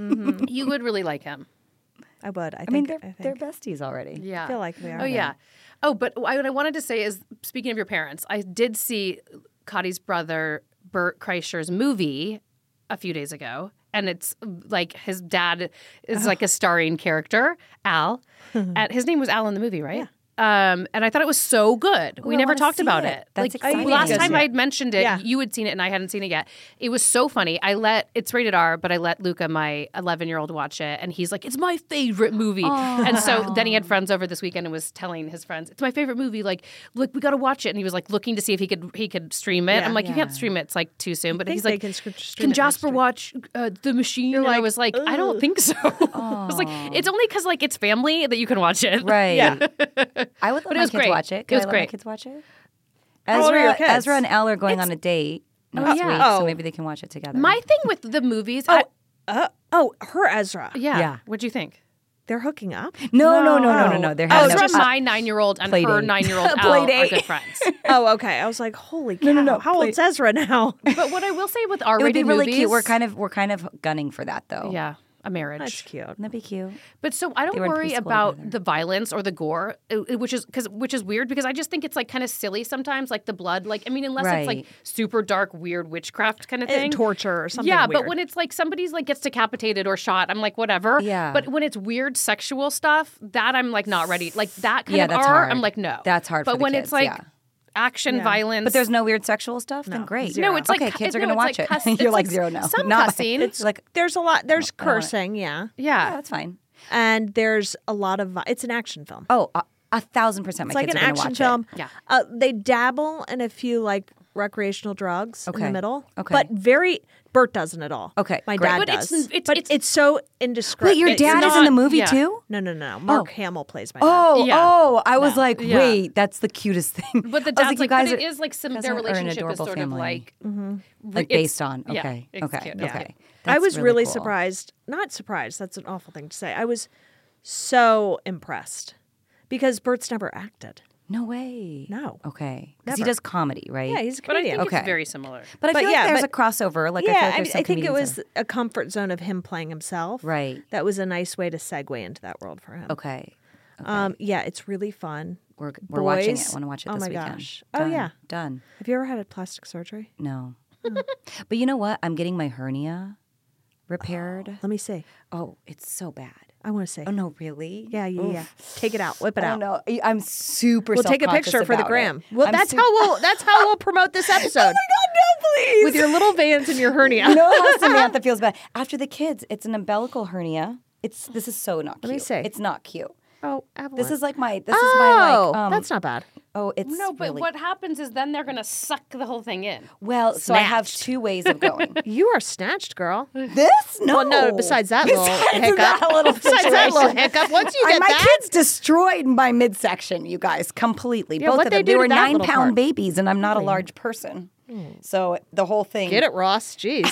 You would really like him. I would. I mean, think. they're besties already. Yeah. I feel like we are. Oh yeah. Oh, but what I wanted to say is, speaking of your parents, I did see Cottie's brother Bert Kreischer's movie a few days ago, and it's like his dad is like a starring character, Al. And his name was Al in the movie, right? Yeah. And I thought it was so good. We I never wanna talked see about it. it. That's like exciting. last Go time see I it. had mentioned it, Yeah. you had seen it and I hadn't seen it yet. It was so funny. It's rated R, but I let Luca, my 11-year-old, watch it, and he's like, "It's my favorite movie." And so then he had friends over this weekend and was telling his friends, "It's my favorite movie. Like we got to watch it." And he was like looking to see if he could stream it. Yeah. I'm like, "You can't stream it. It's like too soon." But think he's they like, can stream "Can it Jasper next week." watch The Machine?" And I was like, "I don't think so." I was like, "It's only because like it's family that you can watch it." Right. Yeah. I would let But it my was kids great. watch it. It Could was I let great. my kids watch it? How old are your kids? Ezra and Elle are going on a date next yeah. week, Oh. so maybe they can watch it together. My thing with the movies, Her Ezra. yeah. What'd you think? They're hooking up. No. They're having Ezra, a my 9-year-old, and play her date. 9-year-old Play Al are date. good friends. Oh, okay. I was like, holy cow. no, How old's Ezra now? But what I will say with It would R-rated be really movies, cute. We're kind of gunning for that though. yeah, a marriage. That's cute. Wouldn't that be cute? But so I don't They were in worry preschool about together. the violence or the gore, which is weird because I just think it's like kind of silly sometimes, like the blood. Like I mean, unless it's like Right. super dark, weird witchcraft kind of thing, Torture or something Yeah, weird. but when it's like somebody's like gets decapitated or shot, I'm like whatever. Yeah. But when it's weird sexual stuff, that I'm like not ready. Like that kind Yeah, of that's R, hard. I'm like no. That's hard But for the when kids, it's like yeah. action, violence, But there's no weird sexual stuff. Then great. No, it's like okay. Kids are no, gonna it's watch like it. cuss- You're it's like like zero no. some Not cussing. It's like there's a lot. There's I don't wanna- cursing, yeah. yeah, yeah. that's fine. And there's a lot of. It's an action film. Oh, 1,000%. My It's like kids an are gonna action watch film. Yeah. They dabble in a few like recreational drugs in Okay. the middle. Okay. But Bert doesn't at all. Okay, My great. dad But does. it's- But it's so indescribable. Wait, your dad is in the movie too? No. Mark Hamill plays my dad. Oh, I was like, Yeah. wait, that's the cutest thing. But the I was dad's you like, but guys it are- is like you guys their are an relationship is adorable sort family. of like, like it's- based on. yeah, Okay, it's okay, cute. okay. Yeah. I That's was really cool. surprised. Not surprised. That's an awful thing to say. I was so impressed because Bert's never acted. No way. No. Okay, because he Never. does comedy, right? Yeah, he's a But I comedian. think Okay. it's very similar. But I But feel like yeah, there's but- a crossover. Like I feel yeah, like there's some I think it comedians was a comfort zone of him playing himself. Right. That was a nice way to segue into that world for him. Okay. Yeah, it's really fun. We're watching it. Boys- I want to watch it oh this my weekend. gosh. Oh, Done. yeah. Done. Have you ever had a plastic surgery? No. But you know what? I'm getting my hernia repaired. Let me see. Oh, it's so bad. I want to see. Oh no, really? Yeah. Take it out. Whip it Oh out. no, I'm super. We'll take a self-conscious picture for the about gram. it. Well, I'm that's how we'll promote this episode. Oh my god, no, please! With your little vans and your hernia. You know how Samantha feels bad after the kids. It's an umbilical hernia. This is so not cute. Let me see. It's not cute. Oh, Evelyn. This is my like. that's not bad. Oh, it's No, but really, what happens is then they're gonna suck the whole thing in. well. So I have Snatched. 2 ways of going. You are snatched, girl. This no. Well, no. Besides that little hiccup. that little besides that little situation. hiccup. Once you get my that, kids destroyed my midsection, you guys, completely. Yeah, Both what'd of they them. do They to were that little 9-pound part? babies, and I'm not a large person. So the whole thing. get it, Ross. Jeez.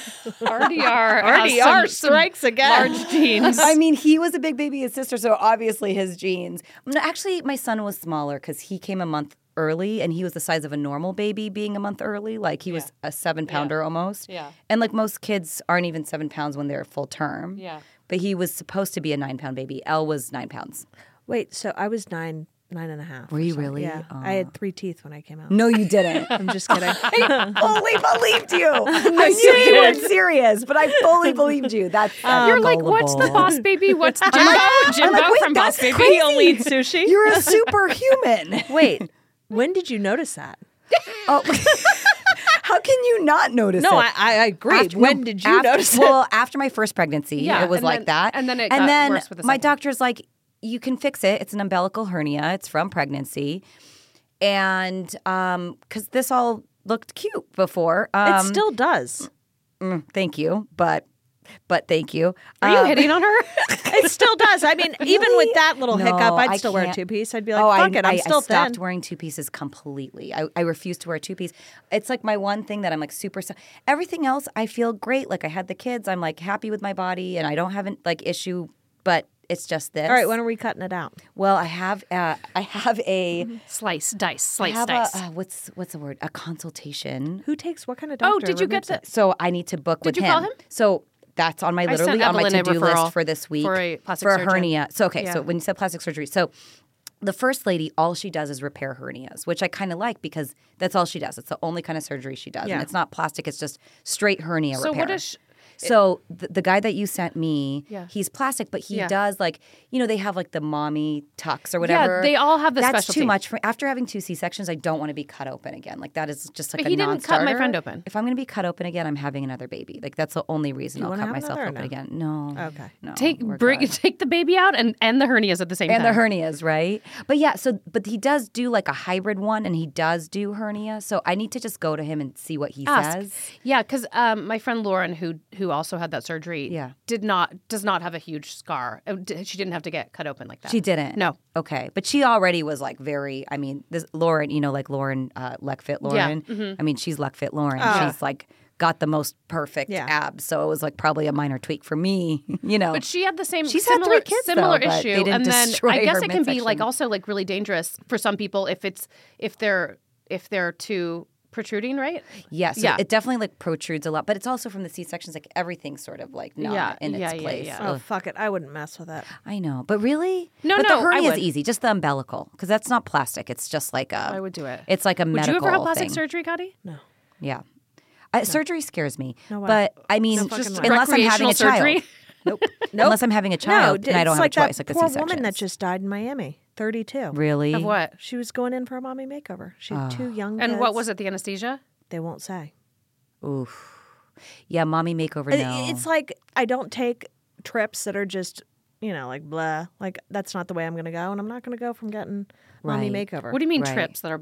RDR, has RDR some strikes again. large genes. I mean, he was a big baby, his sister, so obviously his genes. No, actually, my son was smaller because he came a month early, and he was the size of a normal baby being a month early. Like he was a 7-pounder almost. Yeah. And like most kids aren't even 7 pounds when they're full term. Yeah. But he was supposed to be a 9-pound baby. Elle was 9 pounds. Wait, so I was 9 and a half. Were or you something. really? Yeah. I had 3 teeth when I came out. No, you didn't. I'm just kidding. fully believed you. I knew you weren't serious, but I fully believed you. That's You're like, what's the Boss Baby? What's Jimbo? Jimbo like, wait, from Boss that's Baby. He only eats sushi. You're a superhuman. Wait, when did you notice that? Oh, how can you not notice No, it? I agree. After- when no, did you after- notice it? Well, after my first pregnancy, Yeah, it was and like then- that. and then it got worse with the my second. doctor's like, you can fix it. It's an umbilical hernia. It's from pregnancy. And because this all looked cute before. It still does. Thank you, but thank you. Are you hitting on her? It still does. I mean, even with that little No, hiccup, I'd I still wear a can't. 2-piece. I'd be like, fuck it, I'm still I stopped thin. wearing 2-pieces completely. I refuse to wear a 2-piece. It's like my one thing that I'm like super. Everything else, I feel great. Like I had the kids. I'm like happy with my body, and I don't have an like issue. But it's just this. All right, when are we cutting it out? Well, I have a Slice, dice, I slice, have dice. what's the word? A consultation. Who takes what kind of doctor? Oh, did you get removes the? it? So I need to book with you him. call him? So that's on my I literally sent on my Evelyn a to-do referral list for this week for a plastic for a surgeon. hernia. So okay, Yeah. so when you said plastic surgery, so the first lady, all she does is repair hernias, which I kind of like because that's all she does. It's the only kind of surgery she does, Yeah. and it's not plastic; it's just straight hernia So repair. what is? So the guy that you sent me, Yeah. he's plastic, but he Yeah. does like they have like the mommy tucks or whatever. they all have the That's specialty. too much for after having 2 C-sections. I don't want to be cut open again. Like that is just like But a he didn't cut my non-starter. friend open. If I'm going to be cut open again, I'm having another baby. Like that's the only reason I'll wanna cut have myself another or open no? again. No. Okay. No. Take we're bring good. take the baby out and the hernias at the same And time. the hernias, right? But yeah, but he does do like a hybrid one, and he does do hernia. So I need to just go to him and see what he says. Yeah, because my friend Lauren, who also had that surgery, Yeah. does not have a huge scar. She didn't have to get cut open like that. She didn't. No. Okay, but she already was like very. I mean, this Lauren, like Lauren, Luckfit Lauren. I mean, she's Luckfit Lauren. She's like got the most perfect Yeah. abs. So it was like probably a minor tweak for me. But she had the same She's had similar, 3 kids, similar though, but issue, they didn't and then destroy I guess her it can be like midsection. also like really dangerous for some people if they're too protruding, right? Yeah, so Yeah. it definitely like protrudes a lot, but it's also from the C-sections. Like everything's sort of like not Yeah, in its yeah, yeah, place. yeah. Oh, Ugh. fuck it. I wouldn't mess with it. I know, but really, No, but no, the I hernia is would. easy, just the umbilical, because that's not plastic. It's just like a. I would do it. It's like a Would medical you ever have plastic thing. surgery, Gotti? Yeah. Surgery scares me. No way. But I mean, No fucking way. unless I'm having a Recreational child. surgery? Nope. Unless I'm having a child, then I don't it's have like a choice. that Like the poor C-sections. woman that just died in Miami, 32. Really? Of what? She was going in for a mommy makeover. She had 2 young kids. And what was it? The anesthesia? They won't say. Oof. Yeah, mommy makeover. No. It's like I don't take trips that are just, like blah. Like that's not the way I'm going to go, and I'm not going to go from getting mommy Right. makeover. What do you mean Right. trips that are blah?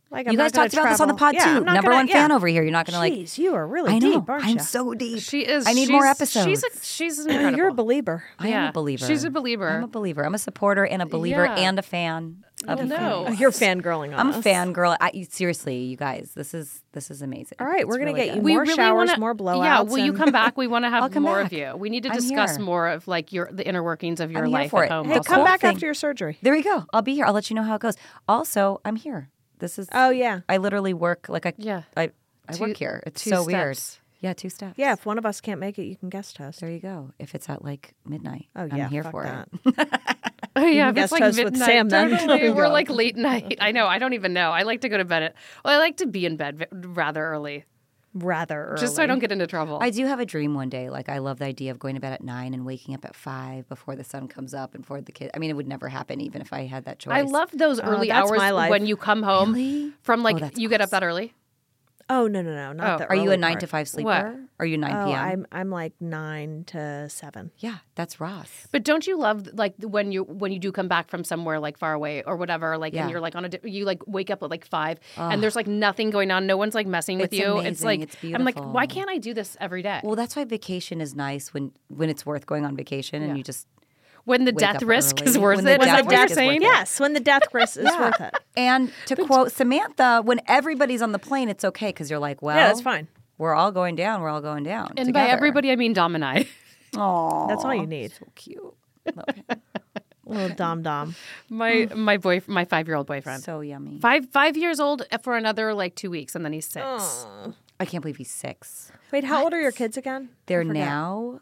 Like, You I'm guys not gonna talked about this on the travel. pod Yeah, too. I'm not Number gonna- one fan over here. You're not going to Jeez, you are really I know. deep, aren't I'm you? so deep. She is. I need more she's- episodes. She's incredible. You're a believer. I am a believer. She's a believer. I'm a believer. I'm a supporter and a believer Yeah. and a fan of Well, the no. Phoenix. You're fangirling on I'm us. a fangirl. Seriously, you guys, this is amazing. All right, It's we're gonna really get you good. We more really showers, wanna, more blowouts. Yeah, will you and- come back? We want to I'll have come more back. of you. We need to I'm discuss here. more of like the inner workings of your I'm here life for at it. home. The Hey, also. come back thing- after your surgery. There you go. I'll be here. I'll let you know how it goes. Also, I'm here. This is. Oh yeah, I literally work like Yeah. I Two- work here. It's two so weird. steps. Yeah, 2 steps. yeah. If one of us can't make it, you can guest host. There you go. If it's at like midnight, Oh I'm yeah, here fuck for that. it. Oh yeah, can if it's guest like host with midnight, Sam then. totally. There you We're go. like late night. I know. I don't even know. I like to go to bed I like to be in bed rather early, Rather early. just so I don't get into trouble. I do have a dream one day. Like I love the idea of going to bed at 9 and waking up at 5 before the sun comes up and before the kid. I mean, it would never happen even if I had that choice. I love those early that's hours my life. when you come home Really? from like that's you get up that early. Oh no, not Oh. the. Are you a early 9 part. to 5 sleeper? What? Are you 9 Oh, p.m.? I'm like 9 to 7. Yeah, that's Ross. But don't you love like when you do come back from somewhere like far away or whatever, like Yeah. and you're like on you like wake up at like 5 and there's like nothing going on, no one's like messing with It's you. amazing. It's like It's I'm like, beautiful. why can't I do this every day? Well, that's why vacation is nice when it's worth going on vacation and you just when the wake death up risk early. is worth When the it. Is death that what you're risk is worth saying? it. Yes, when the death risk is worth it. and to quote Samantha, when everybody's on the plane, it's okay because you're like, well, Yeah, that's fine. We're all going down. We're all going down. And together. by everybody I mean Dom and I. Aw, That's all you need. so cute. Love him. Little dom. My 5-year-old boyfriend. So yummy. 5 years old for another like 2 weeks and then he's 6. I can't believe he's 6. Wait, how old are your kids again? They're now.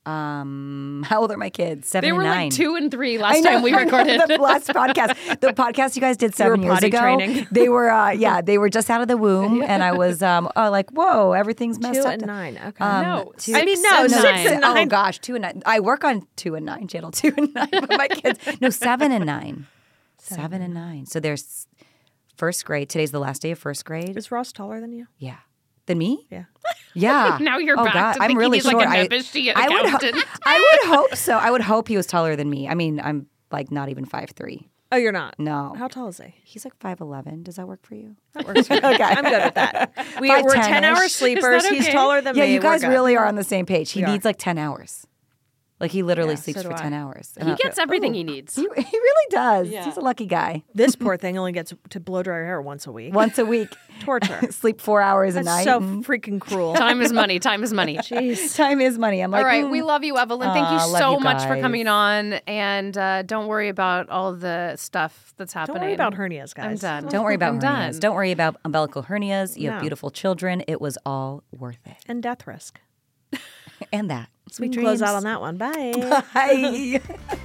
How old are my kids? 7 They and were 9. like 2 and 3 I last know, time we I know, recorded. the last podcast. The podcast you guys did 7 were years potty ago. training. They were, they were just out of the womb, and I was like, "Whoa, everything's messed 2 up." and 9. Okay. No, 2 I mean, no, 6 6 and 9. Oh gosh, 2 and 9. I work on 2 and 9 channel 2 and 9, but my kids 7 and 9. 7 and 9. So there's first grade. Today's the last day of first grade. Is Ross taller than you? Yeah. Than me? Yeah. Yeah. Now you're oh, back God. to I'm thinking really he's like short. a nebbishy accountant. I would hope so. I would hope he was taller than me. I mean, I'm like not even 5'3". Oh, you're not? No. How tall is he? He's like 5'11". Does that work for you? That works. Okay. I'm good with that. We're 5'10" 10-hour -ish. sleepers. Is that He's okay? taller than Yeah, me. you guys We're good. really are on the same page. He We are. needs like 10 hours. Like he literally Yeah, sleeps so for do 10 I. hours. He gets everything he needs. He really does. He's a lucky guy. This poor thing only gets to blow dry her hair once a week. Once a week. Torture. Sleep 4 hours a That's night. so and freaking cruel. Time is money. Time is money. Jeez. time is money. I'm like, All right, we love you, Evelyn. Thank you Aw, love so you much for guys. coming on. And don't worry about all the stuff that's happening. Don't worry about hernias, guys. I'm done. Don't worry about I'm hernias. done. Don't worry about umbilical hernias. You have No. beautiful children. It was all worth it. And death risk. And that. We can close out on that one. Bye. Bye.